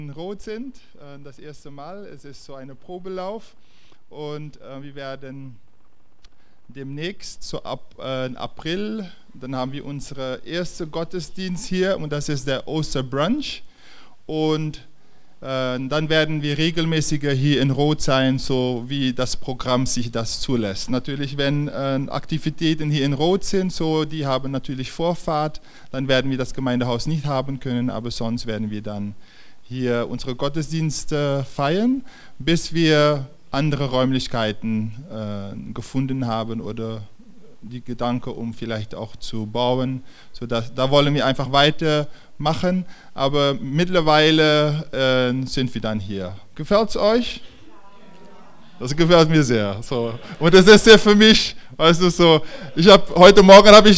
In Rot sind, das erste Mal. Es ist so ein Probelauf und wir werden demnächst, so ab April, dann haben wir unseren ersten Gottesdienst hier und das ist der Osterbrunch und dann werden wir regelmäßiger hier in Rot sein, so wie das Programm sich das zulässt. Natürlich, wenn Aktivitäten hier in Rot sind, so die haben natürlich Vorfahrt, dann werden wir das Gemeindehaus nicht haben können, aber sonst werden wir dann hier unsere Gottesdienste feiern, bis wir andere Räumlichkeiten gefunden haben oder die Gedanke, um vielleicht auch zu bauen. Da wollen wir einfach weitermachen, aber mittlerweile sind wir dann hier. Gefällt es euch? Das gefällt mir sehr. So. Und das ist ja für mich, weißt du, so, heute Morgen habe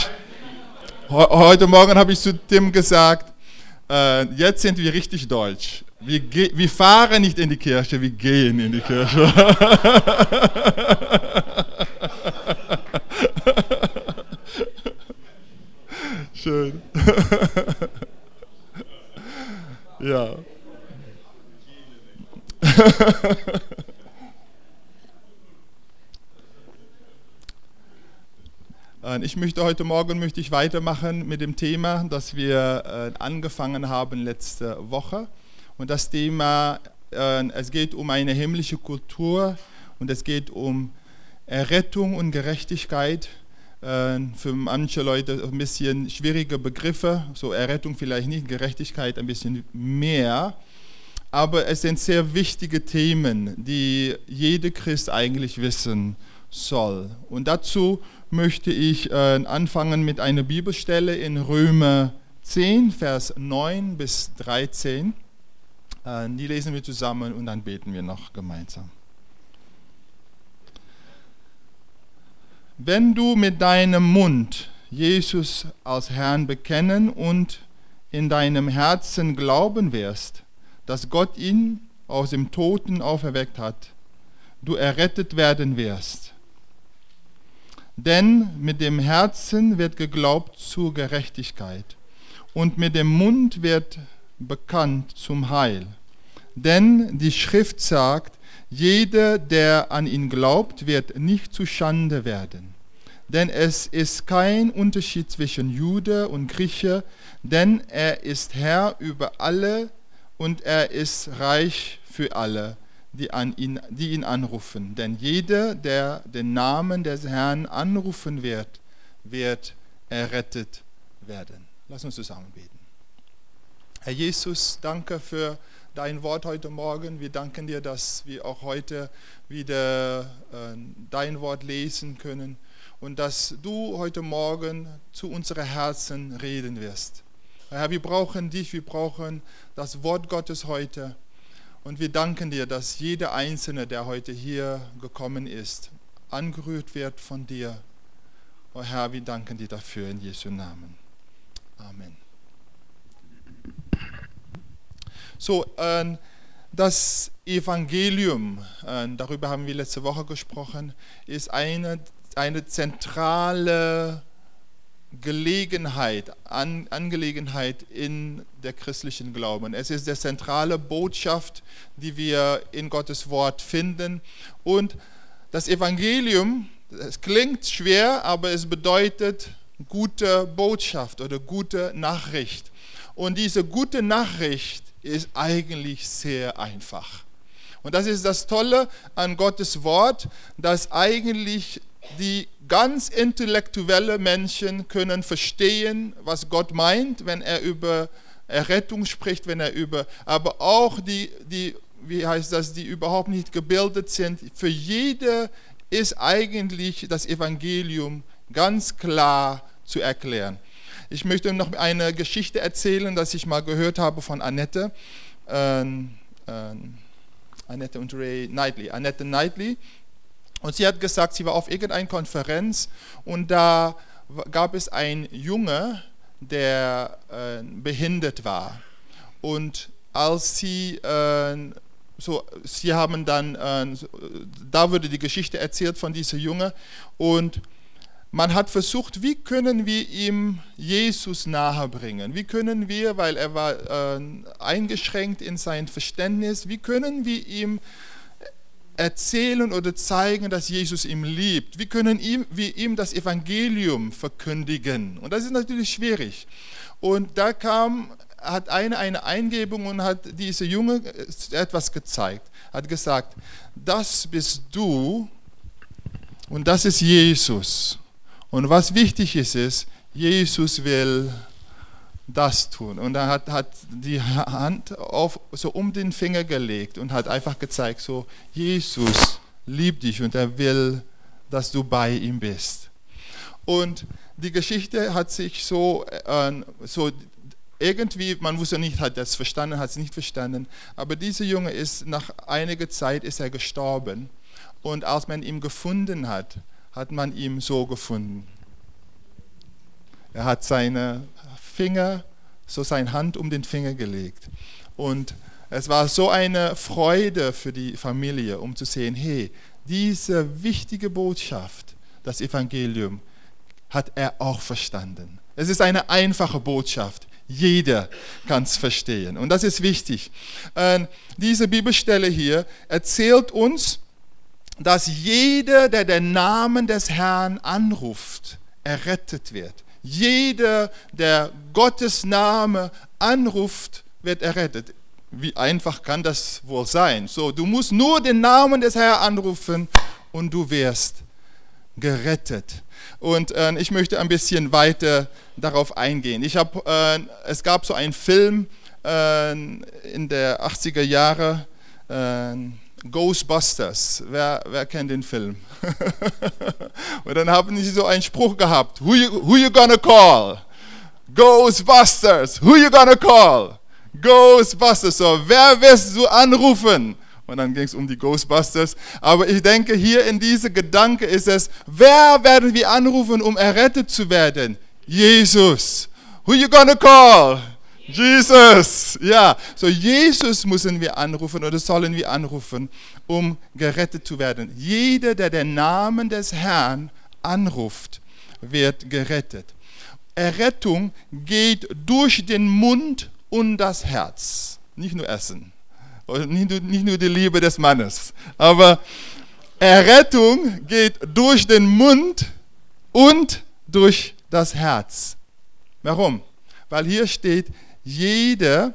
ich zu Tim gesagt, jetzt sind wir richtig deutsch. Wir fahren nicht in die Kirche, wir gehen in die Kirche. Schön. Ja. Heute Morgen möchte ich weitermachen mit dem Thema, das wir angefangen haben letzte Woche. Und das Thema, es geht um eine himmlische Kultur und es geht um Errettung und Gerechtigkeit. Für manche Leute ein bisschen schwierige Begriffe, so Errettung vielleicht nicht, Gerechtigkeit ein bisschen mehr. Aber es sind sehr wichtige Themen, die jeder Christ eigentlich wissen soll. Und dazu möchte ich anfangen mit einer Bibelstelle in Römer 10, Vers 9 bis 13. Die lesen wir zusammen und dann beten wir noch gemeinsam. Wenn du mit deinem Mund Jesus als Herrn bekennen und in deinem Herzen glauben wirst, dass Gott ihn aus dem Toten auferweckt hat, du errettet werden wirst. Denn mit dem Herzen wird geglaubt zur Gerechtigkeit und mit dem Mund wird bekannt zum Heil. Denn die Schrift sagt, jeder, der an ihn glaubt, wird nicht zu Schande werden. Denn es ist kein Unterschied zwischen Jude und Grieche, denn er ist Herr über alle und er ist reich für alle, die ihn anrufen. Denn jeder, der den Namen des Herrn anrufen wird, wird errettet werden. Lass uns zusammen beten. Herr Jesus, danke für dein Wort heute Morgen. Wir danken dir, dass wir auch heute wieder dein Wort lesen können und dass du heute Morgen zu unseren Herzen reden wirst. Herr, wir brauchen dich, wir brauchen das Wort Gottes heute. Und wir danken dir, dass jeder Einzelne, der heute hier gekommen ist, angerührt wird von dir. Oh Herr, wir danken dir dafür in Jesu Namen. Amen. So, das Evangelium, darüber haben wir letzte Woche gesprochen, ist eine zentrale Angelegenheit in der christlichen Glauben. Es ist die zentrale Botschaft, die wir in Gottes Wort finden. Und das Evangelium, es klingt schwer, aber es bedeutet gute Botschaft oder gute Nachricht. Und diese gute Nachricht ist eigentlich sehr einfach. Und das ist das Tolle an Gottes Wort, dass eigentlich die ganz intellektuelle Menschen können verstehen, was Gott meint, wenn er über Errettung spricht, aber auch die überhaupt nicht gebildet sind. Für jede ist eigentlich das Evangelium ganz klar zu erklären. Ich möchte noch eine Geschichte erzählen, das ich mal gehört habe von Annette. Annette und Ray Knightley. Annette Knightley. Und sie hat gesagt, sie war auf irgendeiner Konferenz und da gab es einen Junge, der behindert war. Und als sie haben dann, da wurde die Geschichte erzählt von diesem Junge und man hat versucht, wie können wir ihm Jesus nahebringen? Wie können wir, weil er war eingeschränkt in sein Verständnis, wie können wir ihm erzählen oder zeigen, dass Jesus ihn liebt? Wie können wir ihm das Evangelium verkündigen? Und das ist natürlich schwierig. Und da hat eine Eingebung und hat diese Junge etwas gezeigt. Hat gesagt, das bist du und das ist Jesus. Und was wichtig ist, Jesus will das tun. Und er hat die Hand so um den Finger gelegt und hat einfach gezeigt, so Jesus liebt dich und er will, dass du bei ihm bist. Und die Geschichte hat sich so irgendwie, man wusste nicht, hat er es verstanden, hat es nicht verstanden, aber dieser Junge ist, nach einiger Zeit ist er gestorben. Und als man ihn gefunden hat, hat man ihn so gefunden. Er hat seine Finger, so seine Hand um den Finger gelegt. Und es war so eine Freude für die Familie, um zu sehen, hey, diese wichtige Botschaft, das Evangelium, hat er auch verstanden. Es ist eine einfache Botschaft. Jeder kann es verstehen. Und das ist wichtig. Diese Bibelstelle hier erzählt uns, dass jeder, der den Namen des Herrn anruft, errettet wird. Jeder, der Gottes Name anruft, wird errettet. Wie einfach kann das wohl sein? So, du musst nur den Namen des Herrn anrufen und du wirst gerettet. Und ich möchte ein bisschen weiter darauf eingehen. Es gab so einen Film in der 80er Jahre, Ghostbusters. Wer kennt den Film? Und dann haben sie so einen Spruch gehabt. Who you gonna call? Ghostbusters. Who you gonna call? Ghostbusters. So, wer wirst du anrufen? Und dann ging es um die Ghostbusters. Aber ich denke, hier in diesem Gedanke ist es, wer werden wir anrufen, um errettet zu werden? Jesus. Who you gonna call? Jesus. Ja, so Jesus müssen wir anrufen oder sollen wir anrufen, um gerettet zu werden. Jeder, der den Namen des Herrn anruft, wird gerettet. Errettung geht durch den Mund und das Herz. Nicht nur Essen. Nicht nur die Liebe des Mannes. Aber Errettung geht durch den Mund und durch das Herz. Warum? Weil hier steht, jeder,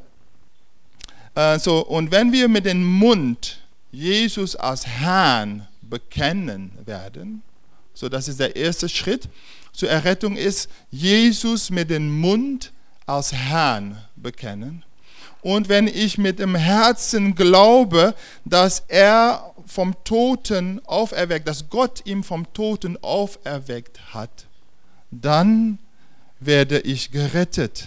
und wenn wir mit dem Mund Jesus als Herrn bekennen werden, so das ist der erste Schritt zur Errettung ist, Jesus mit dem Mund als Herrn bekennen. Und wenn ich mit dem Herzen glaube, dass er vom Toten auferweckt, dass Gott ihn vom Toten auferweckt hat, dann werde ich gerettet.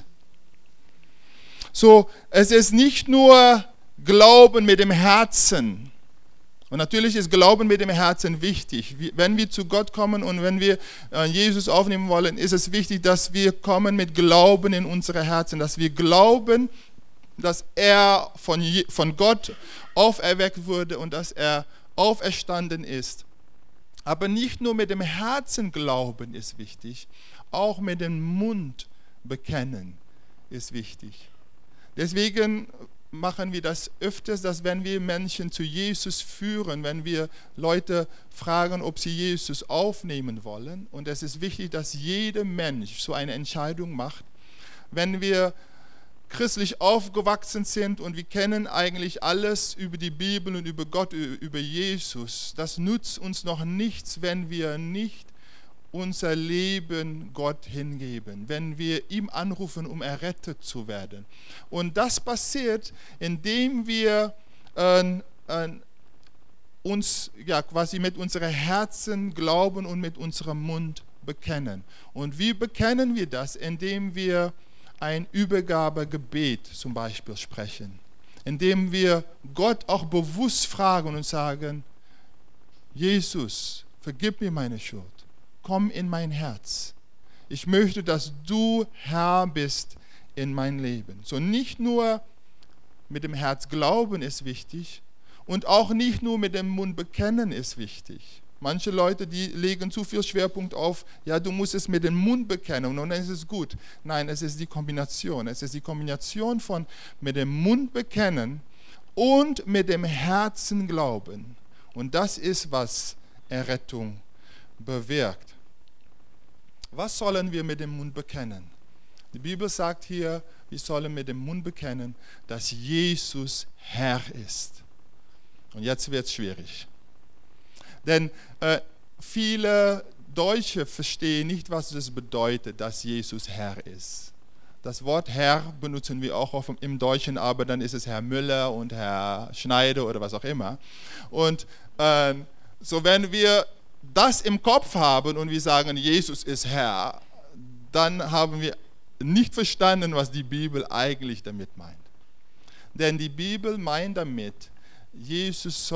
So, es ist nicht nur Glauben mit dem Herzen. Und natürlich ist Glauben mit dem Herzen wichtig. Wenn wir zu Gott kommen und wenn wir Jesus aufnehmen wollen, ist es wichtig, dass wir kommen mit Glauben in unsere Herzen, dass wir glauben, dass er von Gott auferweckt wurde und dass er auferstanden ist. Aber nicht nur mit dem Herzen glauben ist wichtig, auch mit dem Mund bekennen ist wichtig. Deswegen machen wir das öfters, dass wenn wir Menschen zu Jesus führen, wenn wir Leute fragen, ob sie Jesus aufnehmen wollen, und es ist wichtig, dass jeder Mensch so eine Entscheidung macht, wenn wir christlich aufgewachsen sind und wir kennen eigentlich alles über die Bibel und über Gott, über Jesus, das nützt uns noch nichts, wenn wir nicht unser Leben Gott hingeben, wenn wir ihm anrufen, um errettet zu werden. Und das passiert, indem wir uns quasi mit unserem Herzen glauben und mit unserem Mund bekennen. Und wie bekennen wir das? Indem wir ein Übergabegebet zum Beispiel sprechen, indem wir Gott auch bewusst fragen und sagen, Jesus, vergib mir meine Schuld. Komm in mein Herz. Ich möchte, dass du Herr bist in mein Leben. So nicht nur mit dem Herz glauben ist wichtig und auch nicht nur mit dem Mund bekennen ist wichtig. Manche Leute, die legen zu viel Schwerpunkt auf, ja, du musst es mit dem Mund bekennen und dann ist es gut. Nein, es ist die Kombination. Es ist die Kombination von mit dem Mund bekennen und mit dem Herzen glauben. Und das ist, was Errettung bewirkt. Was sollen wir mit dem Mund bekennen? Die Bibel sagt hier, wir sollen mit dem Mund bekennen, dass Jesus Herr ist. Und jetzt wird es schwierig. Denn viele Deutsche verstehen nicht, was es bedeutet, dass Jesus Herr ist. Das Wort Herr benutzen wir auch im Deutschen, aber dann ist es Herr Müller und Herr Schneider oder was auch immer. Und so wenn wir das im Kopf haben und wir sagen, Jesus ist Herr, dann haben wir nicht verstanden, was die Bibel eigentlich damit meint. Denn die Bibel meint damit, Jesus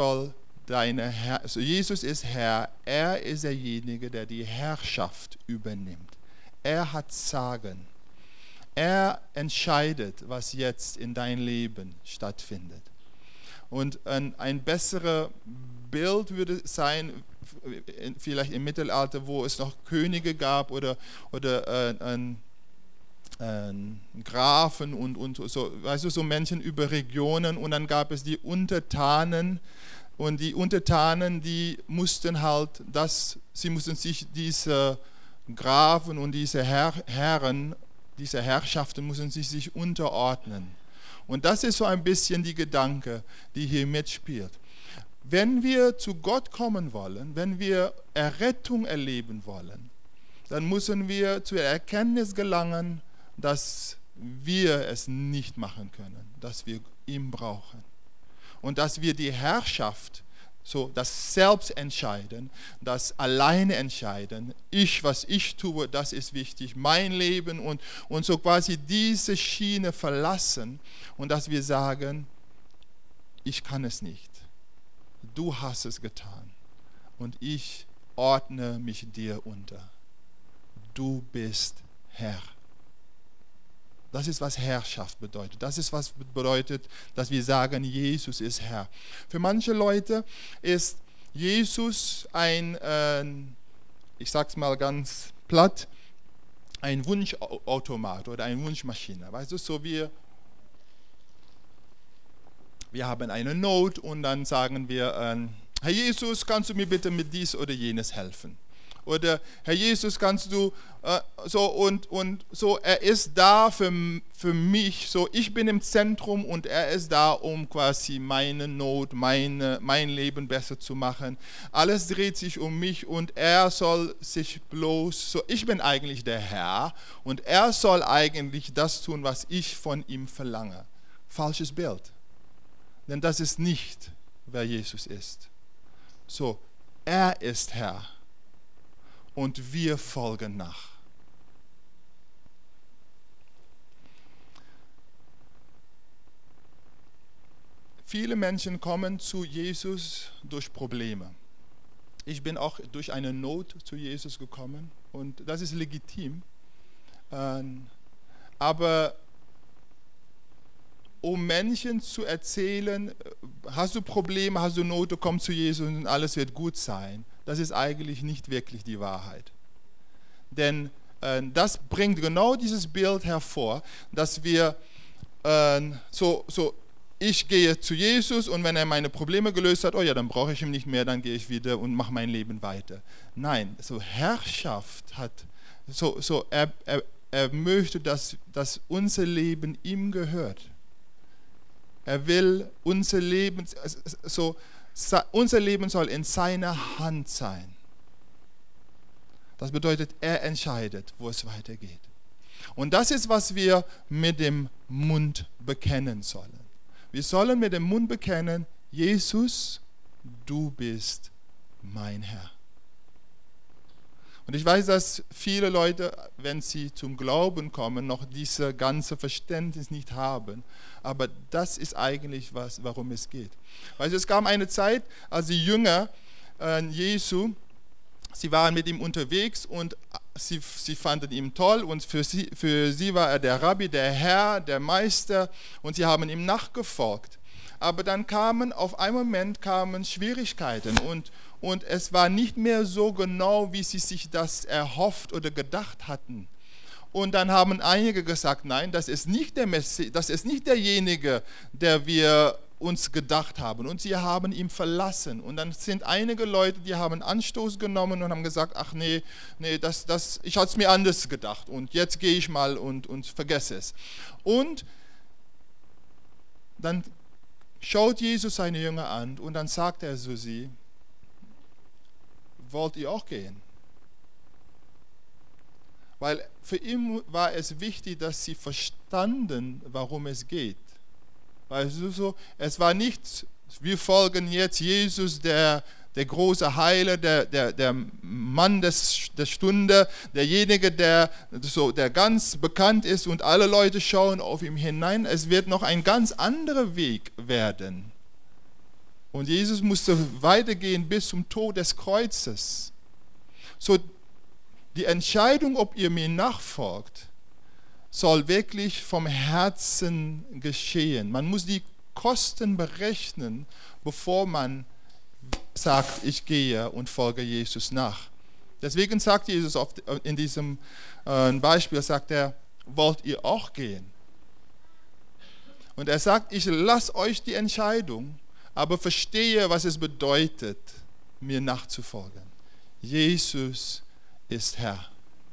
ist Herr, er ist derjenige, der die Herrschaft übernimmt. Er hat Sagen. Er entscheidet, was jetzt in deinem Leben stattfindet. Und ein besseres Bild würde sein, vielleicht im Mittelalter, wo es noch Könige gab oder Grafen und so, weißt du, so Menschen über Regionen, und dann gab es die Untertanen. Und die Untertanen, die mussten halt sie mussten sich diese Grafen und diese Herren, diese Herrschaften mussten sich unterordnen. Und das ist so ein bisschen die Gedanke, die hier mitspielt. Wenn wir zu Gott kommen wollen, wenn wir Errettung erleben wollen, dann müssen wir zur Erkenntnis gelangen, dass wir es nicht machen können, dass wir ihn brauchen. Und dass wir die Herrschaft, so das Selbstentscheiden, das alleine entscheiden, was ich tue, das ist wichtig, mein Leben und so quasi diese Schiene verlassen und dass wir sagen, ich kann es nicht, du hast es getan und ich ordne mich dir unter. Du bist Herr. Das ist, was Herrschaft bedeutet. Das ist, was bedeutet, dass wir sagen, Jesus ist Herr. Für manche Leute ist Jesus ich sage es mal ganz platt, ein Wunschautomat oder eine Wunschmaschine. Weißt du, so wir haben eine Not und dann sagen wir, Herr Jesus, kannst du mir bitte mit dies oder jenes helfen? Oder Herr Jesus, kannst du so, er ist da für mich, so ich bin im Zentrum und er ist da, um quasi meine Not, mein Leben besser zu machen. Alles dreht sich um mich und er soll sich bloß, so ich bin eigentlich der Herr und er soll eigentlich das tun, was ich von ihm verlange. Falsches Bild. Denn das ist nicht, wer Jesus ist. So, er ist Herr. Und wir folgen nach. Viele Menschen kommen zu Jesus durch Probleme. Ich bin auch durch eine Not zu Jesus gekommen und das ist legitim. Aber um Menschen zu erzählen, hast du Probleme, hast du Not, komm zu Jesus und alles wird gut sein, das ist eigentlich nicht wirklich die Wahrheit. Denn das bringt genau dieses Bild hervor, dass wir ich gehe zu Jesus und wenn er meine Probleme gelöst hat, oh ja, dann brauche ich ihn nicht mehr, dann gehe ich wieder und mache mein Leben weiter. Nein, so Herrschaft hat, er möchte, dass unser Leben ihm gehört. Er will unser Leben soll in seiner Hand sein. Das bedeutet, er entscheidet, wo es weitergeht. Und das ist, was wir mit dem Mund bekennen sollen. Wir sollen mit dem Mund bekennen, Jesus, du bist mein Herr. Und ich weiß, dass viele Leute, wenn sie zum Glauben kommen, noch dieses ganze Verständnis nicht haben. Aber das ist eigentlich, warum es geht. Weil es kam eine Zeit, als die Jünger Jesu, sie waren mit ihm unterwegs und sie fanden ihn toll und für sie war er der Rabbi, der Herr, der Meister und sie haben ihm nachgefolgt. Aber dann auf einen Moment kamen Schwierigkeiten und es war nicht mehr so genau, wie sie sich das erhofft oder gedacht hatten. Und dann haben einige gesagt, nein, das ist nicht der Messias, das ist nicht derjenige, der wir uns gedacht haben. Und sie haben ihn verlassen. Und dann sind einige Leute, die haben Anstoß genommen und haben gesagt, ach nee, ich hatte es mir anders gedacht und jetzt gehe ich mal und vergesse es. Und dann schaut Jesus seine Jünger an und dann sagt er zu sie, wollt ihr auch gehen? Weil für ihn war es wichtig, dass sie verstanden, warum es geht. Weil es war nicht, wir folgen jetzt Jesus, der große Heiler, der Mann der Stunde, derjenige, der ganz bekannt ist und alle Leute schauen auf ihn hinein. Es wird noch ein ganz anderer Weg werden. Und Jesus musste weitergehen bis zum Tod des Kreuzes. So, die Entscheidung, ob ihr mir nachfolgt, soll wirklich vom Herzen geschehen. Man muss die Kosten berechnen, bevor man sagt, ich gehe und folge Jesus nach. Deswegen sagt Jesus in diesem Beispiel, sagt er, wollt ihr auch gehen? Und er sagt, ich lasse euch die Entscheidung, aber verstehe, was es bedeutet, mir nachzufolgen. Jesus ist Herr.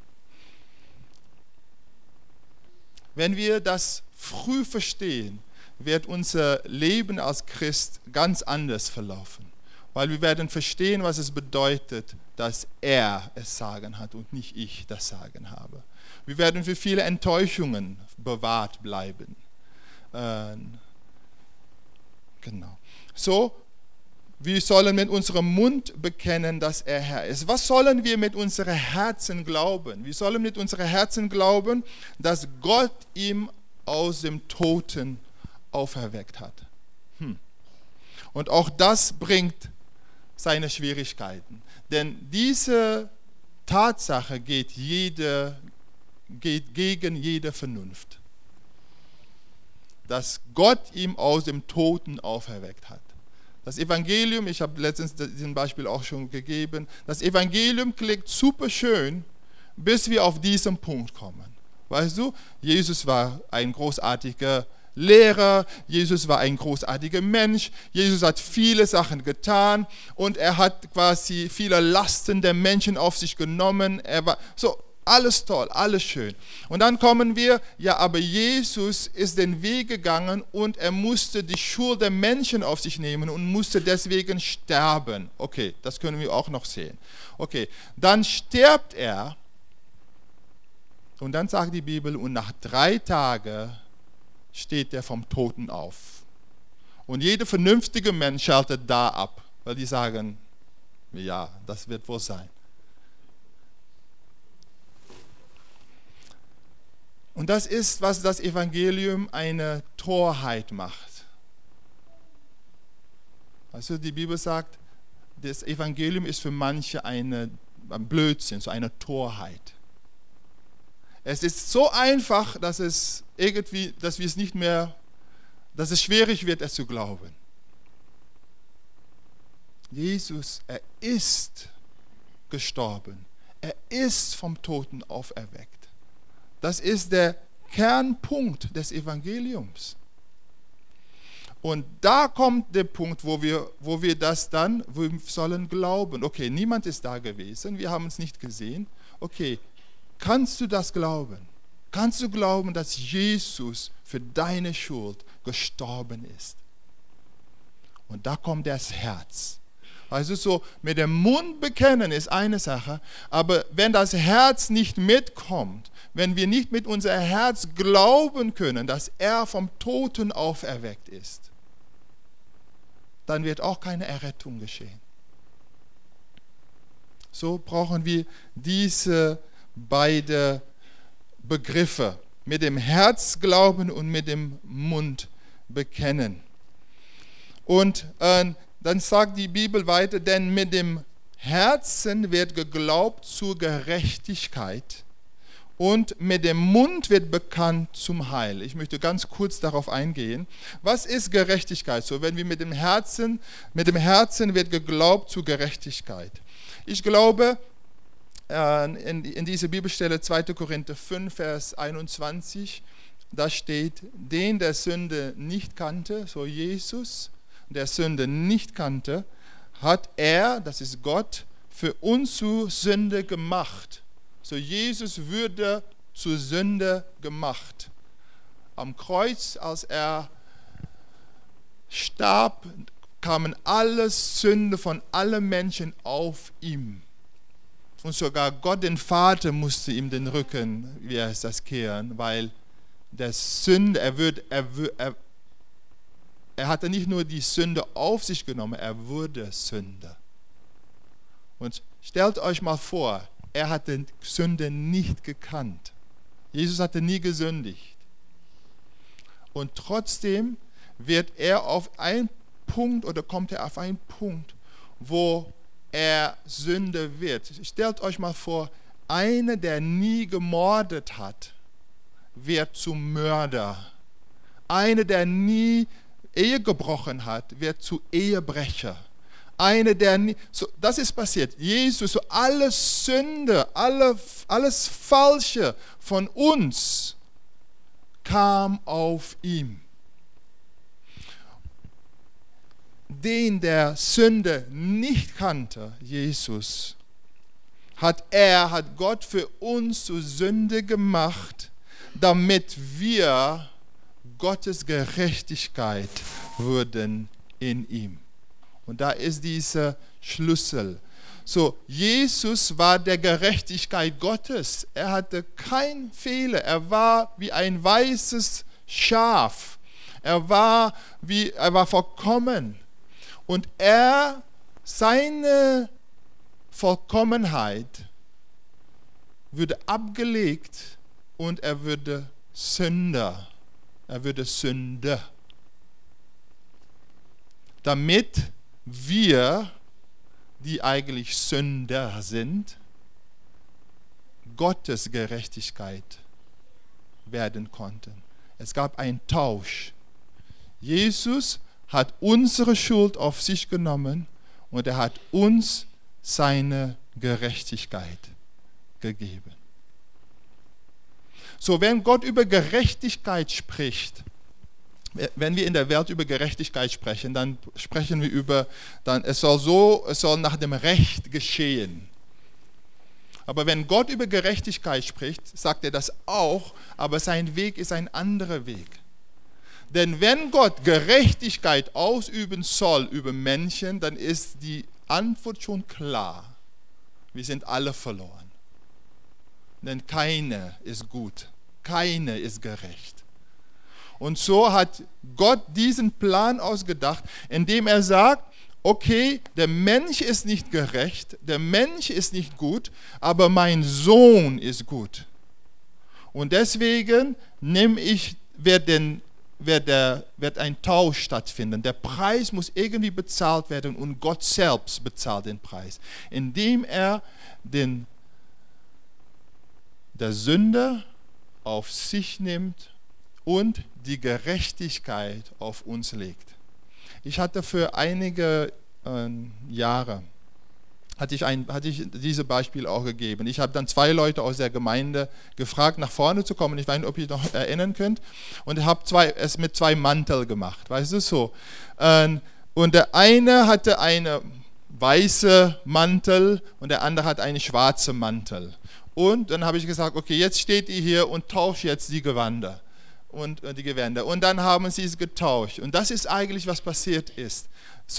Wenn wir das früh verstehen, wird unser Leben als Christ ganz anders verlaufen. Weil wir werden verstehen, was es bedeutet, dass er es Sagen hat und nicht ich das Sagen habe. Wir werden für viele Enttäuschungen bewahrt bleiben. Genau. So, wir sollen mit unserem Mund bekennen, dass er Herr ist. Was sollen wir mit unserem Herzen glauben? Wir sollen mit unserem Herzen glauben, dass Gott ihn aus dem Toten auferweckt hat. Und auch das bringt seine Schwierigkeiten. Denn diese Tatsache geht gegen jede Vernunft. Dass Gott ihn aus dem Toten auferweckt hat. Das Evangelium, ich habe letztens diesen Beispiel auch schon gegeben, das Evangelium klingt super schön, bis wir auf diesen Punkt kommen. Weißt du, Jesus war ein großartiger Lehrer, Jesus war ein großartiger Mensch, Jesus hat viele Sachen getan und er hat quasi viele Lasten der Menschen auf sich genommen. Er war so, alles toll, alles schön. Und dann kommen wir, ja, aber Jesus ist den Weg gegangen und er musste die Schuld der Menschen auf sich nehmen und musste deswegen sterben. Okay, das können wir auch noch sehen. Okay, dann stirbt er und dann sagt die Bibel, und nach 3 Tagen steht er vom Toten auf. Und jeder vernünftige Mensch schaltet da ab, weil die sagen, ja, das wird wohl sein. Und das ist, was das Evangelium eine Torheit macht. Also die Bibel sagt, das Evangelium ist für manche ein Blödsinn, so eine Torheit. Es ist so einfach, dass es schwierig wird, es zu glauben. Jesus, er ist gestorben. Er ist vom Toten auferweckt. Das ist der Kernpunkt des Evangeliums. Und da kommt der Punkt, wo wir sollen glauben. Okay, niemand ist da gewesen, wir haben es nicht gesehen. Okay, kannst du das glauben? Kannst du glauben, dass Jesus für deine Schuld gestorben ist? Und da kommt das Herz. Also so, mit dem Mund bekennen ist eine Sache, aber wenn das Herz nicht mitkommt, wenn wir nicht mit unserem Herz glauben können, dass er vom Toten auferweckt ist, dann wird auch keine Errettung geschehen. So brauchen wir diese beiden Begriffe, mit dem Herz glauben und mit dem Mund bekennen. Und dann sagt die Bibel weiter, denn mit dem Herzen wird geglaubt zur Gerechtigkeit und mit dem Mund wird bekannt zum Heil. Ich möchte ganz kurz darauf eingehen. Was ist Gerechtigkeit? So, wenn wir mit dem Herzen wird geglaubt zu Gerechtigkeit. Ich glaube, in dieser Bibelstelle 2. Korinther 5, Vers 21, da steht, den der Sünde nicht kannte, so Jesus, der Sünde nicht kannte, hat er, das ist Gott, für uns zu Sünde gemacht. So Jesus würde zu Sünde gemacht. Am Kreuz, als er starb, kamen alle Sünde von allen Menschen auf ihm. Und sogar Gott, den Vater, musste ihm den Rücken, wie heißt das, kehren, weil der Sünde, er hatte nicht nur die Sünde auf sich genommen, er wurde Sünder. Und stellt euch mal vor, er hatte Sünde nicht gekannt. Jesus hatte nie gesündigt. Und trotzdem wird er auf einen Punkt oder kommt er auf einen Punkt, wo er Sünde wird. Stellt euch mal vor, einer, der nie gemordet hat, wird zum Mörder. Einer, der nie Ehe gebrochen hat, wird zu Ehebrecher. Einer, der nie, so, das ist passiert. Jesus, so alles Sünde, alles Falsche von uns kam auf ihn. Den, der Sünde nicht kannte, Jesus, hat Gott für uns zur Sünde gemacht, damit wir Gottes Gerechtigkeit würden in ihm. Und da ist dieser Schlüssel. So, Jesus war der Gerechtigkeit Gottes. Er hatte keinen Fehler. Er war wie ein weißes Schaf. Er war vollkommen. Und seine Vollkommenheit würde abgelegt und er würde Sünder. Er würde Sünde. Damit wir, die eigentlich Sünder sind, Gottes Gerechtigkeit werden konnten. Es gab einen Tausch. Jesus hat unsere Schuld auf sich genommen und er hat uns seine Gerechtigkeit gegeben. So, wenn Gott über Gerechtigkeit spricht, wenn wir in der Welt über Gerechtigkeit sprechen, dann sprechen wir es soll nach dem Recht geschehen. Aber wenn Gott über Gerechtigkeit spricht, sagt er das auch, aber sein Weg ist ein anderer Weg. Denn wenn Gott Gerechtigkeit ausüben soll über Menschen, dann ist die Antwort schon klar. Wir sind alle verloren. Denn keiner ist gut, keiner ist gerecht. Und so hat Gott diesen Plan ausgedacht, indem er sagt, okay, der Mensch ist nicht gerecht, der Mensch ist nicht gut, aber mein Sohn ist gut. Und deswegen wird ein Tausch stattfinden. Der Preis muss irgendwie bezahlt werden und Gott selbst bezahlt den Preis, indem er der Sünder auf sich nimmt und die Gerechtigkeit auf uns legt. Ich hatte für einige Jahre hatte ich dieses Beispiel auch gegeben. Ich habe dann 2 Leute aus der Gemeinde gefragt, nach vorne zu kommen. Ich weiß nicht, ob ihr noch erinnern könnt. Und ich habe es mit 2 Mantel gemacht, weißt du so. Und der eine hatte einen weißen Mantel und der andere hat einen schwarzen Mantel. Und dann habe ich gesagt, okay, jetzt steht ihr hier und tauscht jetzt die Gewänder. Und dann haben sie es getauscht. Und das ist eigentlich, was passiert ist.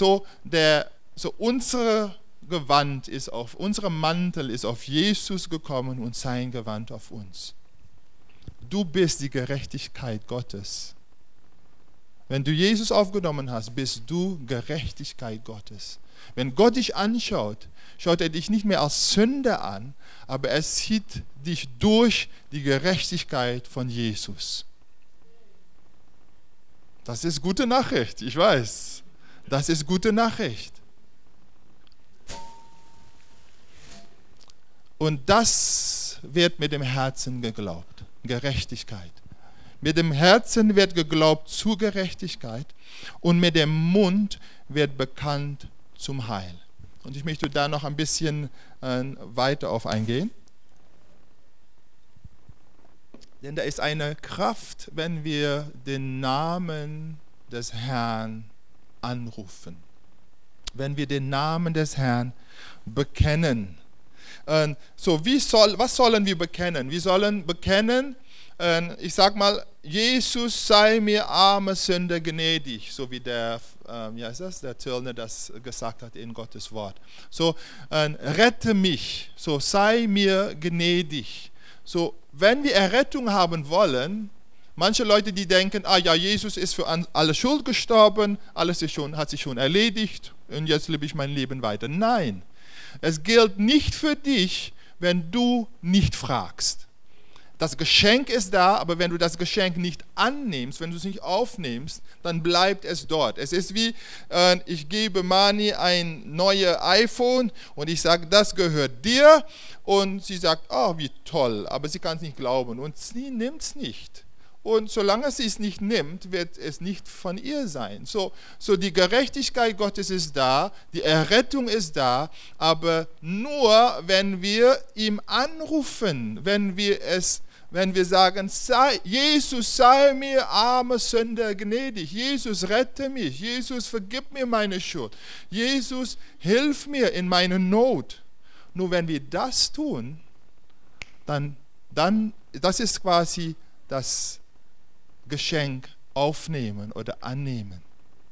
Unsere Gewand unser Mantel ist auf Jesus gekommen und sein Gewand auf uns. Du bist die Gerechtigkeit Gottes. Wenn du Jesus aufgenommen hast, bist du Gerechtigkeit Gottes. Wenn Gott dich anschaut, schaut er dich nicht mehr als Sünder an, aber er sieht dich durch die Gerechtigkeit von Jesus. Das ist gute Nachricht, ich weiß. Das ist gute Nachricht. Und das wird mit dem Herzen geglaubt, Gerechtigkeit. Mit dem Herzen wird geglaubt zu Gerechtigkeit und mit dem Mund wird bekannt zum Heil. Und ich möchte da noch ein bisschen weiter auf eingehen. Denn da ist eine Kraft, wenn wir den Namen des Herrn anrufen. Wenn wir den Namen des Herrn bekennen. Was sollen wir bekennen? Wir sollen bekennen, ich sag mal, Jesus sei mir armer Sünder gnädig, so wie der Zöllner das gesagt hat in Gottes Wort. So, rette mich, so sei mir gnädig. So, wenn wir Errettung haben wollen, manche Leute, die denken, Jesus ist für alle Schuld gestorben, hat sich schon erledigt und jetzt lebe ich mein Leben weiter. Nein, es gilt nicht für dich, wenn du nicht fragst. Das Geschenk ist da, aber wenn du das Geschenk nicht annimmst, wenn du es nicht aufnimmst, dann bleibt es dort. Es ist wie, ich gebe Mani ein neues iPhone und ich sage, das gehört dir. Und sie sagt, wie toll, aber sie kann es nicht glauben und sie nimmt es nicht. Und solange sie es nicht nimmt, wird es nicht von ihr sein. So die Gerechtigkeit Gottes ist da, die Errettung ist da, aber nur, wenn wir ihm anrufen, wenn wir sagen, Jesus sei mir armer Sünder gnädig, Jesus rette mich, Jesus vergib mir meine Schuld, Jesus hilf mir in meiner Not. Nur wenn wir das tun, dann das ist quasi das Geschenk aufnehmen oder annehmen.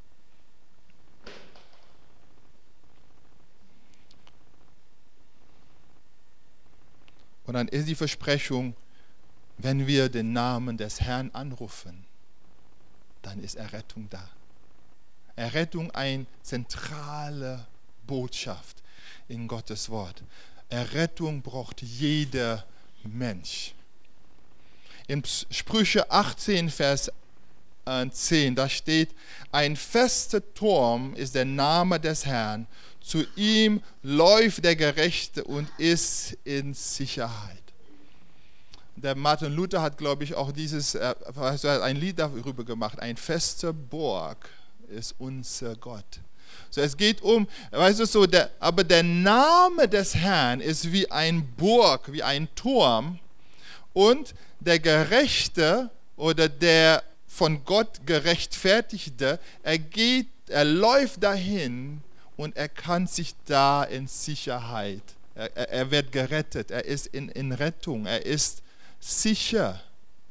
Und dann ist die Versprechung, wenn wir den Namen des Herrn anrufen, dann ist Errettung da. Errettung eine zentrale Botschaft in Gottes Wort. Errettung braucht jeder Mensch. In Sprüche 18, Vers 10, da steht, ein fester Turm ist der Name des Herrn, zu ihm läuft der Gerechte und ist in Sicherheit. Der Martin Luther hat, glaube ich, auch ein Lied darüber gemacht, ein fester Burg ist unser Gott. So, es geht aber der Name des Herrn ist wie ein Burg, wie ein Turm. Und der Gerechte oder der von Gott Gerechtfertigte, er läuft dahin und er kann sich da in Sicherheit. Er wird gerettet, er ist in Rettung, er ist sicher.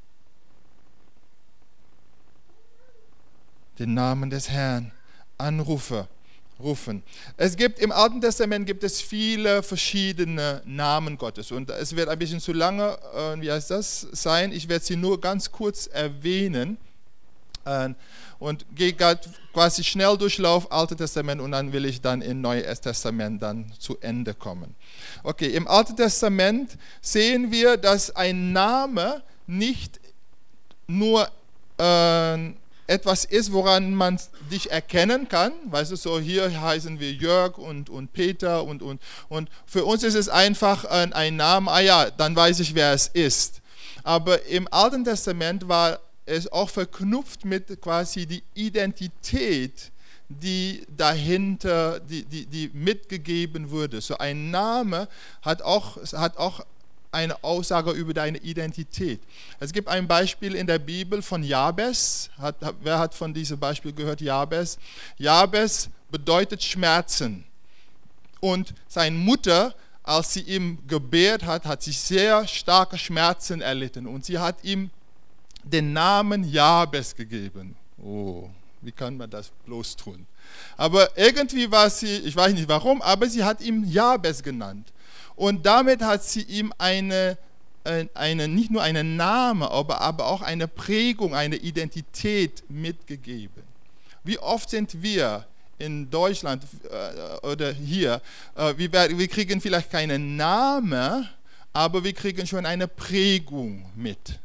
Den Namen des Herrn rufen. Im Alten Testament gibt es viele verschiedene Namen Gottes und es wird ein bisschen zu lange, sein. Ich werde sie nur ganz kurz erwähnen und gehe quasi Schnelldurchlauf Altes Testament und dann will ich dann in Neues Testament dann zu Ende kommen. Okay, im Alten Testament sehen wir, dass ein Name nicht nur etwas ist, woran man dich erkennen kann. Weißt du, so hier heißen wir Jörg und Peter und für uns ist es einfach ein Name, dann weiß ich, wer es ist. Aber im Alten Testament war es auch verknüpft mit quasi die Identität, die dahinter, die mitgegeben wurde. So ein Name hat auch eine Aussage über deine Identität. Es gibt ein Beispiel in der Bibel von Jabes. Wer hat von diesem Beispiel gehört? Jabes. Jabes bedeutet Schmerzen. Und seine Mutter, als sie ihn gebärt hat sie sehr starke Schmerzen erlitten. Und sie hat ihm den Namen Jabes gegeben. Oh, wie kann man das bloß tun? Aber irgendwie war sie, ich weiß nicht warum, aber sie hat ihn Jabes genannt. Und damit hat sie ihm nicht nur einen Namen, aber auch eine Prägung, eine Identität mitgegeben. Wie oft sind wir in Deutschland oder hier, wir kriegen vielleicht keinen Namen, aber wir kriegen schon eine Prägung mit.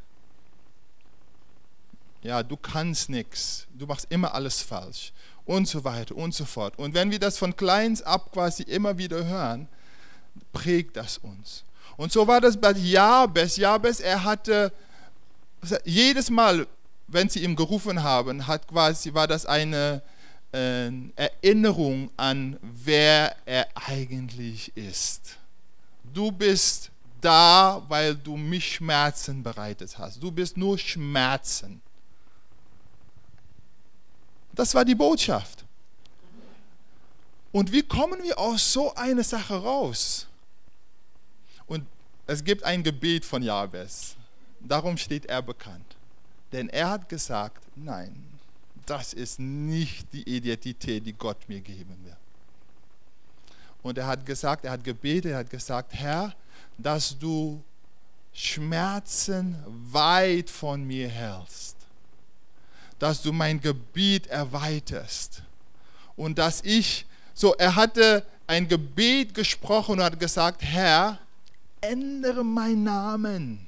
Ja, du kannst nichts, du machst immer alles falsch und so weiter und so fort. Und wenn wir das von kleins ab quasi immer wieder hören, prägt das uns. Und so war das bei Jabes. Jabes, er hatte jedes Mal, wenn sie ihn gerufen haben, war das eine Erinnerung an, wer er eigentlich ist. Du bist da, weil du mich Schmerzen bereitet hast. Du bist nur Schmerzen. Das war die Botschaft. Und wie kommen wir aus so einer Sache raus? Und es gibt ein Gebet von Jabes. Darum steht er bekannt. Denn er hat gesagt, nein, das ist nicht die Identität, die Gott mir geben will. Und er hat gesagt, er hat gebetet, er hat gesagt, Herr, dass du Schmerzen weit von mir hältst. Dass du mein Gebiet erweiterst. Und dass er hatte ein Gebet gesprochen und hat gesagt, Herr, ändere meinen Namen.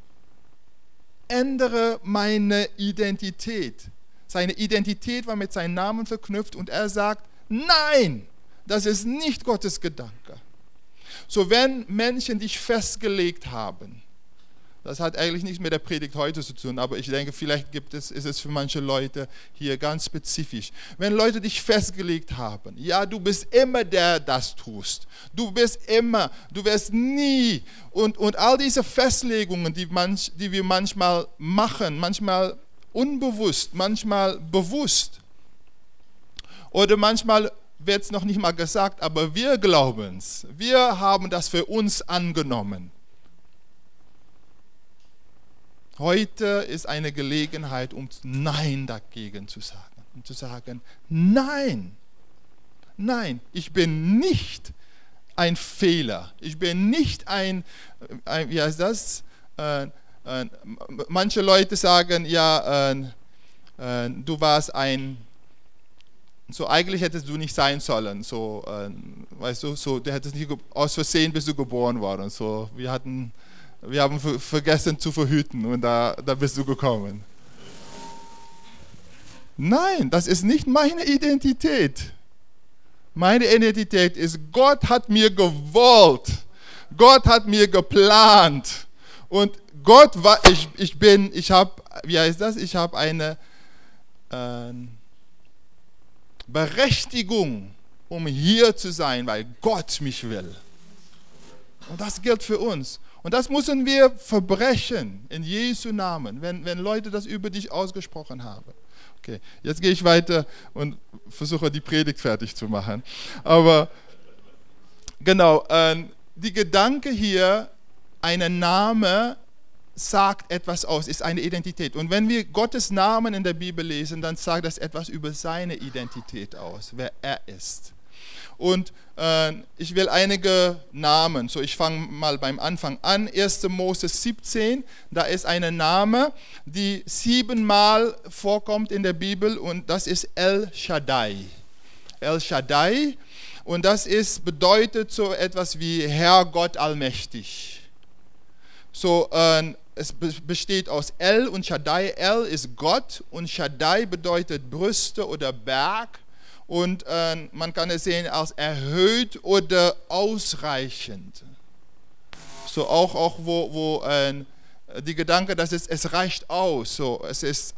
Ändere meine Identität. Seine Identität war mit seinem Namen verknüpft und er sagt, nein, das ist nicht Gottes Gedanke. So, wenn Menschen dich festgelegt haben, das hat eigentlich nichts mit der Predigt heute zu tun, aber ich denke, vielleicht ist es für manche Leute hier ganz spezifisch. Wenn Leute dich festgelegt haben, ja, du bist immer der, das tust. Du wirst nie. Und all diese Festlegungen, die wir manchmal machen, manchmal unbewusst, manchmal bewusst. Oder manchmal wird es noch nicht mal gesagt, aber wir glauben es. Wir haben das für uns angenommen. Heute ist eine Gelegenheit, um Nein dagegen zu sagen. Und zu sagen, nein, ich bin nicht ein Fehler. Ich bin nicht wie heißt das? Manche Leute sagen, ja, du warst so eigentlich hättest du nicht sein sollen. So, weißt du, so, du hättest nicht, aus Versehen bist du geboren worden. So, wir haben vergessen zu verhüten und da bist du gekommen. Nein, das ist nicht meine Identität. Meine Identität ist, Gott hat mir gewollt. Gott hat mir geplant. Und Gott war, ich habe eine Berechtigung, um hier zu sein, weil Gott mich will. Und das gilt für uns. Und das müssen wir verbrechen in Jesu Namen, wenn Leute das über dich ausgesprochen haben. Okay, jetzt gehe ich weiter und versuche die Predigt fertig zu machen. Aber genau, die Gedanke hier, ein Name sagt etwas aus, ist eine Identität. Und wenn wir Gottes Namen in der Bibel lesen, dann sagt das etwas über seine Identität aus, wer er ist. Und ich will einige Namen, so ich fange mal beim Anfang an. 1. Mose 17, da ist ein Name, die 7-mal vorkommt in der Bibel und das ist El Shaddai. El Shaddai, und das bedeutet so etwas wie Herr Gott allmächtig. So, es besteht aus El und Shaddai. El ist Gott und Shaddai bedeutet Brüste oder Berg. Und man kann es sehen als erhöht oder ausreichend. So auch wo die Gedanke, dass es reicht aus. So, es ist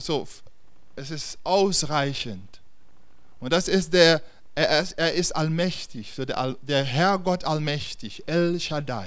ausreichend. Und das ist er ist allmächtig, so der Herr Gott allmächtig, El Shaddai.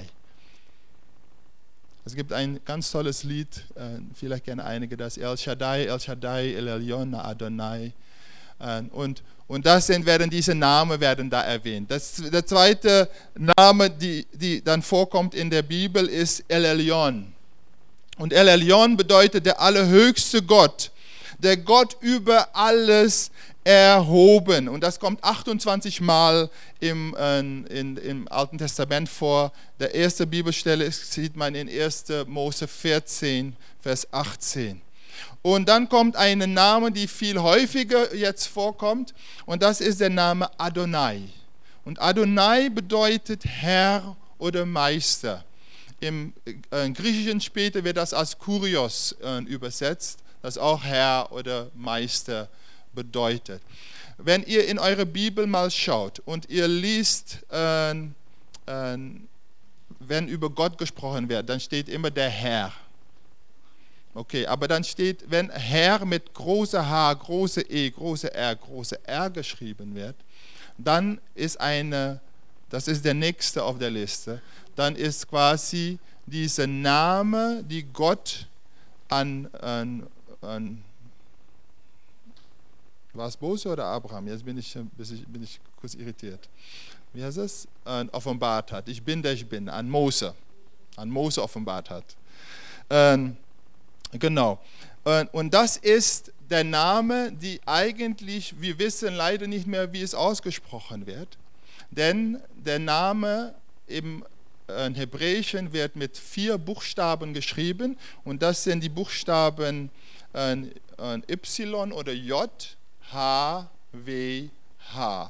Es gibt ein ganz tolles Lied, vielleicht kennen einige das, El Shaddai, El Elyon, Adonai. Und diese Namen werden da erwähnt. Der zweite Name, die dann vorkommt in der Bibel, ist El Elyon. Und El Elyon bedeutet der allerhöchste Gott, der Gott über alles erhoben. Und das kommt 28 Mal im Alten Testament vor. Der erste Bibelstelle sieht man in 1. Mose 14, Vers 18. Und dann kommt ein Name, die viel häufiger jetzt vorkommt, und das ist der Name Adonai. Und Adonai bedeutet Herr oder Meister. Im Griechischen später wird das als Kurios übersetzt, das auch Herr oder Meister bedeutet. Wenn ihr in eure Bibel mal schaut und ihr liest wenn über Gott gesprochen wird, dann steht immer der Herr. Okay, aber dann steht, wenn Herr mit großer H, große E, große R geschrieben wird, dann ist das ist der nächste auf der Liste, dann ist quasi dieser Name, die Gott an war es Mose oder Abraham? Jetzt bin ich kurz irritiert. Wie heißt es? Offenbart hat. Ich bin, der ich bin. An Mose offenbart hat. Genau. Und das ist der Name, die eigentlich, wir wissen leider nicht mehr, wie es ausgesprochen wird. Denn der Name im Hebräischen wird mit 4 Buchstaben geschrieben. Und das sind die Buchstaben Y oder J, H, W, H.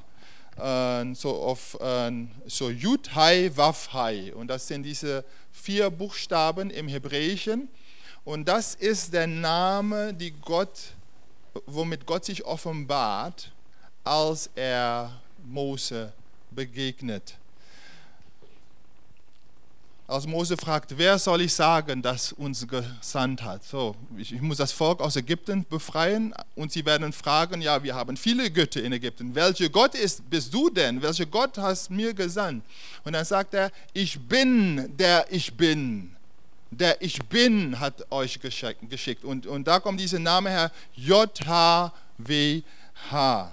So Yud, Hai, Waf, Hai. Und das sind diese 4 Buchstaben im Hebräischen. Und das ist der Name, womit Gott sich offenbart, als er Mose begegnet. Als Mose fragt, wer soll ich sagen, dass uns gesandt hat? So, ich muss das Volk aus Ägypten befreien und sie werden fragen, ja, wir haben viele Götter in Ägypten. Welcher Gott bist du denn? Welcher Gott hast mir gesandt? Und dann sagt er, ich bin, der ich bin. Der ich bin hat euch geschickt. Und da kommt dieser Name her, J-H-W-H.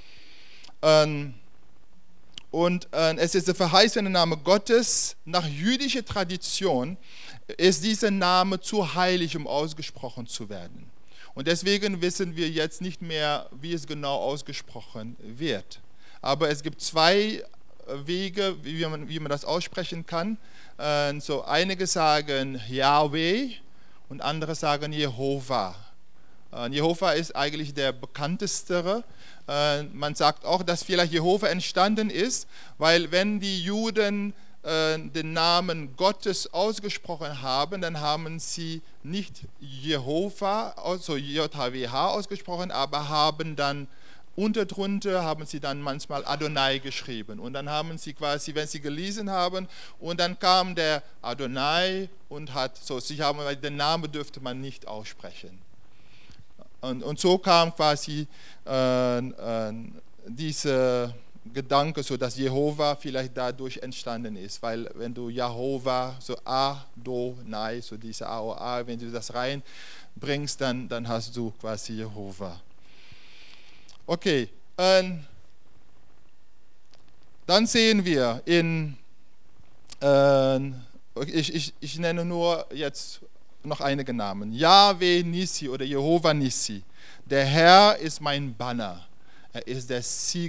Und es ist der verheißene Name Gottes. Nach jüdischer Tradition ist dieser Name zu heilig, um ausgesprochen zu werden. Und deswegen wissen wir jetzt nicht mehr, wie es genau ausgesprochen wird. Aber es gibt 2 Wege, wie man das aussprechen kann. So einige sagen Yahweh und andere sagen Jehova. Jehova ist eigentlich der bekannteste. Man sagt auch, dass vielleicht Jehova entstanden ist, weil wenn die Juden den Namen Gottes ausgesprochen haben, dann haben sie nicht Jehova, also JHWH ausgesprochen, aber haben dann drunter haben sie dann manchmal Adonai geschrieben. Und dann haben sie quasi, wenn sie gelesen haben, und dann kam der Adonai und den Namen dürfte man nicht aussprechen. Und so kam quasi dieser Gedanke, so dass Jehova vielleicht dadurch entstanden ist. Weil wenn du Jehova, so Adonai, so diese AOA, wenn du das reinbringst, dann hast du quasi Jehova. Okay, dann sehen wir ich nenne nur jetzt noch einige Namen. Yahweh Nissi oder Jehova Nissi. Der Herr ist mein Banner. Er ist der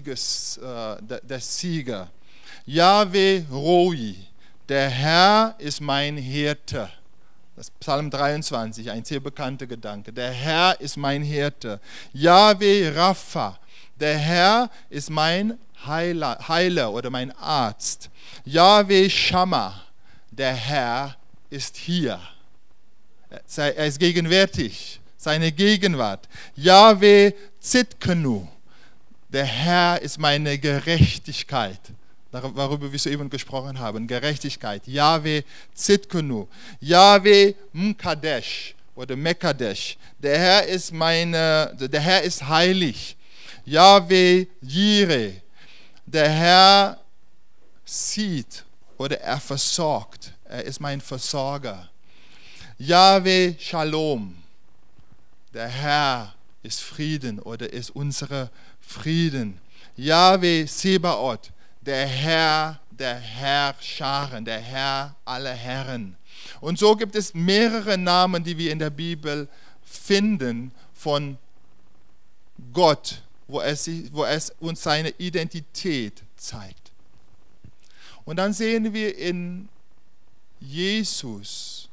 Sieger. Yahweh Roi. Der Herr ist mein Hirte. Das ist Psalm 23, ein sehr bekannter Gedanke. Der Herr ist mein Hirte. Yahweh Rapha. Der Herr ist mein Heiler oder mein Arzt. Yahweh Shammah. Der Herr ist hier. Er ist gegenwärtig. Seine Gegenwart. Yahweh Tzidkenu. Der Herr ist meine Gerechtigkeit. Worüber wir soeben gesprochen haben. Gerechtigkeit. Yahweh Tzidkenu. Yahweh Mkadesh oder Mekadesh. Der Herr ist heilig. Yahweh Jireh. Der Herr sieht oder er versorgt. Er ist mein Versorger. Yahweh Shalom. Der Herr ist Frieden oder ist unsere Frieden. Yahweh Sebaot. Der Herr Scharen, der Herr aller Herren. Und so gibt es mehrere Namen, die wir in der Bibel finden von Gott, wo es uns seine Identität zeigt. Und dann sehen wir in Jesus,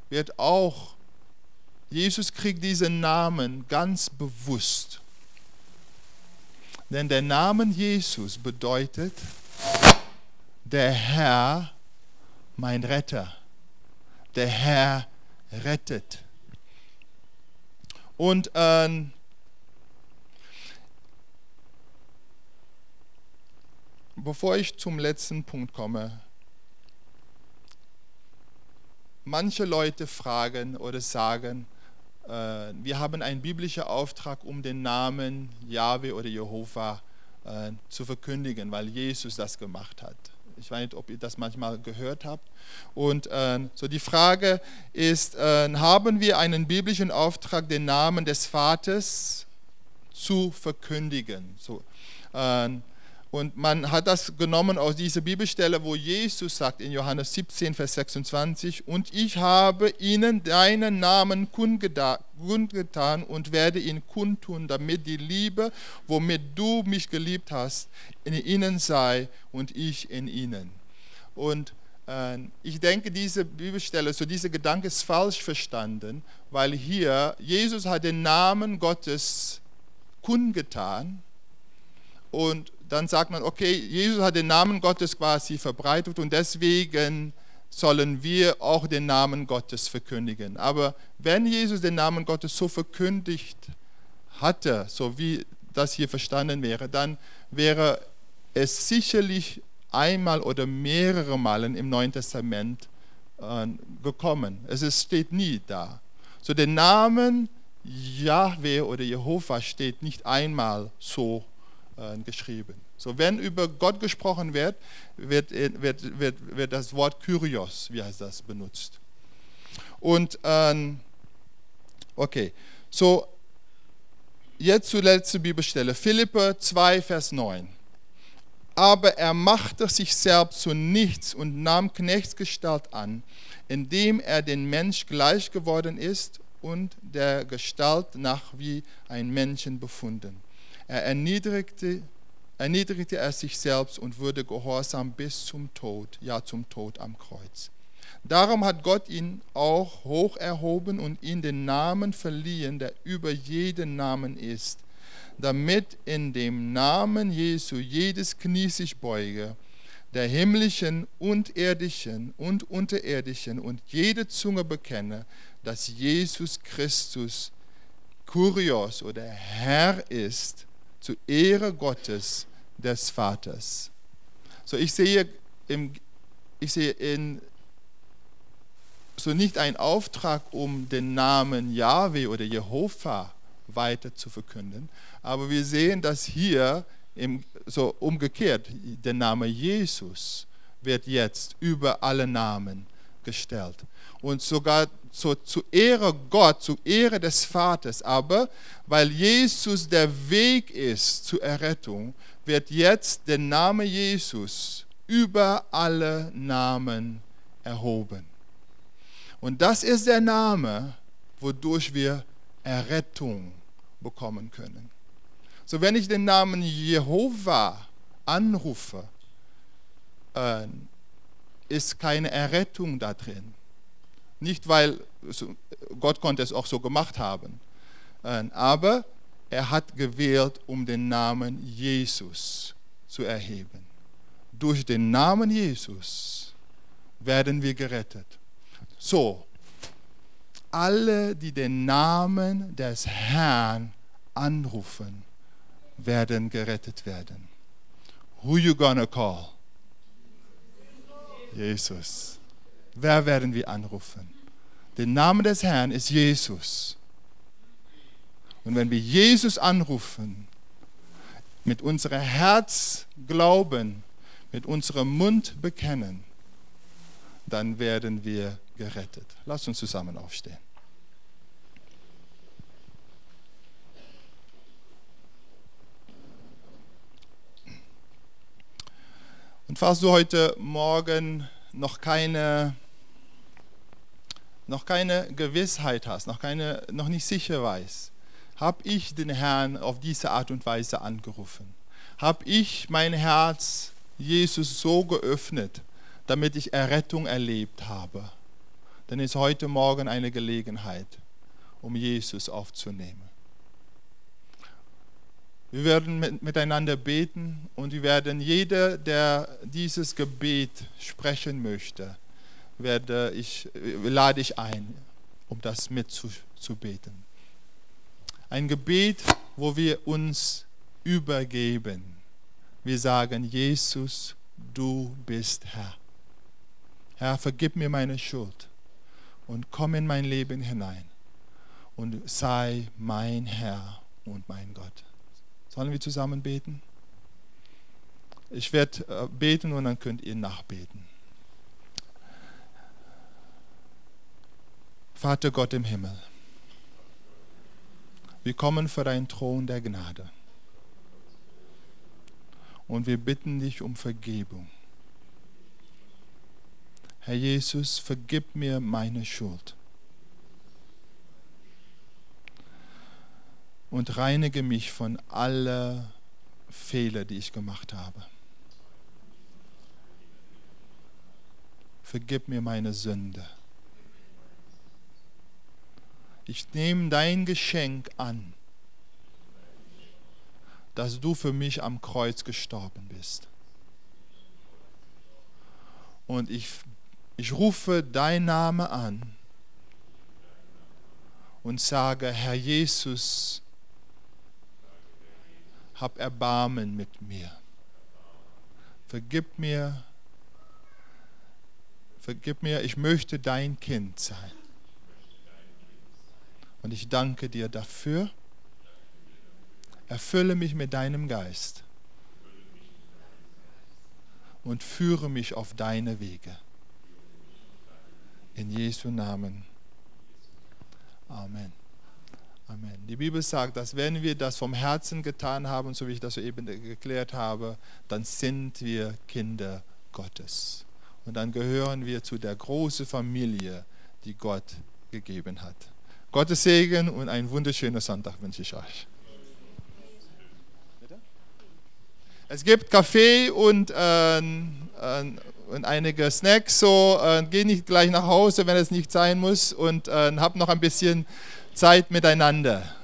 Jesus kriegt diesen Namen ganz bewusst. Denn der Name Jesus bedeutet, der Herr, mein Retter. Der Herr rettet. Und bevor ich zum letzten Punkt komme, manche Leute fragen oder sagen, wir haben einen biblischen Auftrag, um den Namen Jahwe oder Jehova zu verkündigen, weil Jesus das gemacht hat. Ich weiß nicht, ob ihr das manchmal gehört habt. Und so die Frage ist, haben wir einen biblischen Auftrag, den Namen des Vaters zu verkündigen? So, und man hat das genommen aus dieser Bibelstelle, wo Jesus sagt in Johannes 17, Vers 26, und ich habe ihnen deinen Namen kundgetan und werde ihn kundtun, damit die Liebe, womit du mich geliebt hast, in ihnen sei und ich in ihnen. Und ich denke, diese Bibelstelle, so dieser Gedanke ist falsch verstanden, weil hier Jesus hat den Namen Gottes kundgetan und dann sagt man, okay, Jesus hat den Namen Gottes quasi verbreitet und deswegen sollen wir auch den Namen Gottes verkündigen. Aber wenn Jesus den Namen Gottes so verkündigt hatte, so wie das hier verstanden wäre, dann wäre es sicherlich einmal oder mehrere Malen im Neuen Testament gekommen. Es steht nie da. So der Name Jahwe oder Jehova steht nicht einmal so geschrieben. So, wenn über Gott gesprochen wird, wird das Wort Kyrios, wie heißt das, benutzt. Und, okay, so, jetzt zur letzten Bibelstelle, Philipper 2, Vers 9. Aber er machte sich selbst zu nichts und nahm Knechtsgestalt an, indem er den Mensch gleich geworden ist und der Gestalt nach wie ein Menschen befunden. Er erniedrigte er sich selbst und wurde gehorsam bis zum Tod, ja zum Tod am Kreuz. Darum hat Gott ihn auch hoch erhoben und ihm den Namen verliehen, der über jeden Namen ist, damit in dem Namen Jesu jedes Knie sich beuge, der himmlischen und irdischen und unterirdischen, und jede Zunge bekenne, dass Jesus Christus Kyrios oder Herr ist, zur Ehre Gottes des Vaters. So, ich sehe so nicht einen Auftrag, um den Namen Jahwe oder Jehova weiter zu verkünden, aber wir sehen, dass hier so umgekehrt der Name Jesus wird jetzt über alle Namen gestellt. Und sogar zur Ehre Gott, zur Ehre des Vaters, aber weil Jesus der Weg ist zur Errettung, wird jetzt der Name Jesus über alle Namen erhoben. Und das ist der Name, wodurch wir Errettung bekommen können. So, wenn ich den Namen Jehova anrufe, ist keine Errettung da drin. Nicht, weil Gott konnte es auch so gemacht haben, aber er hat gewählt, um den Namen Jesus zu erheben. Durch den Namen Jesus werden wir gerettet. So, alle, die den Namen des Herrn anrufen, werden gerettet werden. Who you gonna call? Jesus. Wer werden wir anrufen? Der Name des Herrn ist Jesus. Und wenn wir Jesus anrufen, mit unserem Herz glauben, mit unserem Mund bekennen, dann werden wir gerettet. Lasst uns zusammen aufstehen. Und falls du heute Morgen noch keine Gewissheit hast, noch nicht sicher weißt, habe ich den Herrn auf diese Art und Weise angerufen? Habe ich mein Herz Jesus so geöffnet, damit ich Errettung erlebt habe? Dann ist heute Morgen eine Gelegenheit, um Jesus aufzunehmen. Wir werden miteinander beten und wir werden jeder, der dieses Gebet sprechen möchte, lade ich ein, um das mitzubeten. Ein Gebet, wo wir uns übergeben. Wir sagen, Jesus, du bist Herr. Herr, vergib mir meine Schuld. und komm in mein Leben hinein und sei mein Herr und mein Gott. Sollen wir zusammen beten? Ich werde beten und dann könnt ihr nachbeten. Vater Gott im Himmel, wir kommen vor deinen Thron der Gnade und wir bitten dich um Vergebung. Herr Jesus, vergib mir meine Schuld und reinige mich von allen Fehlern, die ich gemacht habe. Vergib mir meine Sünde. Ich nehme dein Geschenk an, dass du für mich am Kreuz gestorben bist. Und ich rufe deinen Namen an und sage, Herr Jesus, hab Erbarmen mit mir. Vergib mir, ich möchte dein Kind sein. Und ich danke dir dafür. Erfülle mich mit deinem Geist und führe mich auf deine Wege. In Jesu Namen. Amen. Amen. Die Bibel sagt, dass wenn wir das vom Herzen getan haben, so wie ich das soeben geklärt habe, dann sind wir Kinder Gottes. Und dann gehören wir zu der großen Familie, die Gott gegeben hat. Gottes Segen und einen wunderschönen Sonntag wünsche ich euch. Es gibt Kaffee und einige Snacks, so geh nicht gleich nach Hause, wenn es nicht sein muss, und hab noch ein bisschen Zeit miteinander.